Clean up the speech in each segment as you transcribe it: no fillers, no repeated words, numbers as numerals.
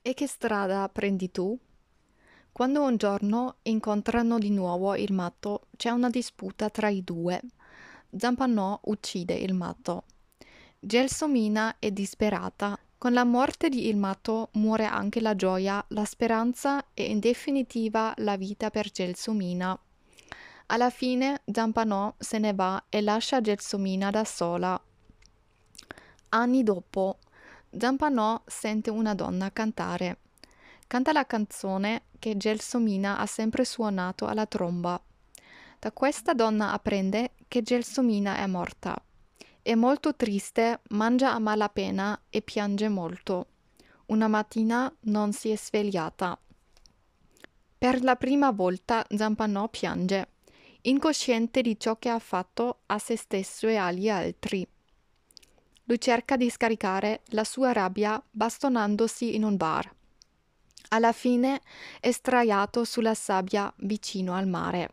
E che strada prendi tu? Quando un giorno incontrano di nuovo il matto, c'è una disputa tra i due. Zampano uccide il matto. Gelsomina è disperata. Con la morte di il matto muore anche la gioia, la speranza e in definitiva la vita per Gelsomina. Alla fine Zampano se ne va e lascia Gelsomina da sola. Anni dopo, Zampano sente una donna cantare. Canta la canzone che Gelsomina ha sempre suonato alla tromba. Da questa donna apprende che Gelsomina è morta. È molto triste, mangia a malapena e piange molto. Una mattina non si è svegliata. Per la prima volta Zampano piange, incosciente di ciò che ha fatto a se stesso e agli altri. Lui cerca di scaricare la sua rabbia bastonandosi in un bar. Alla fine è sdraiato sulla sabbia vicino al mare.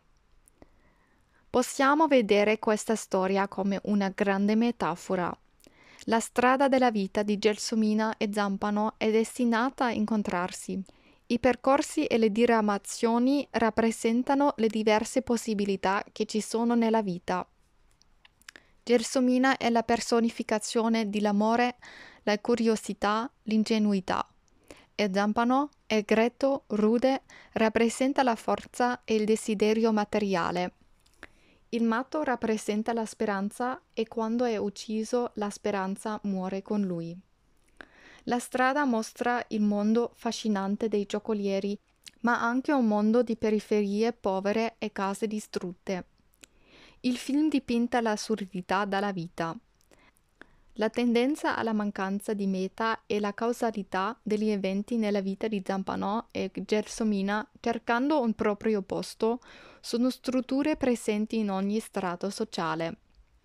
Possiamo vedere questa storia come una grande metafora. La strada della vita di Gelsomina e Zampano è destinata a incontrarsi. I percorsi e le diramazioni rappresentano le diverse possibilità che ci sono nella vita. Gelsomina è la personificazione dell'amore, la curiosità, l'ingenuità. E Zampano è gretto, rude, rappresenta la forza e il desiderio materiale. Il matto rappresenta la speranza e quando è ucciso la speranza muore con lui. La strada mostra il mondo fascinante dei giocolieri, ma anche un mondo di periferie povere e case distrutte. Il film dipinta l'assurdità della vita. La tendenza alla mancanza di meta e la causalità degli eventi nella vita di Zampano e Gelsomina, cercando un proprio posto, sono strutture presenti in ogni strato sociale.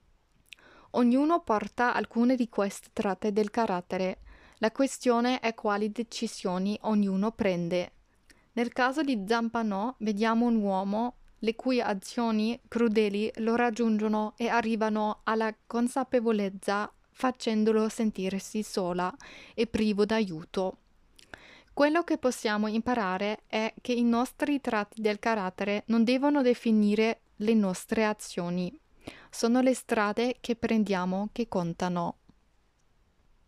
Ognuno porta alcune di queste tratte del carattere. La questione è quali decisioni ognuno prende. Nel caso di Zampano vediamo un uomo le cui azioni crudeli lo raggiungono e arrivano alla consapevolezza facendolo sentirsi sola e privo d'aiuto. Quello che possiamo imparare è che i nostri tratti del carattere non devono definire le nostre azioni. Sono le strade che prendiamo che contano.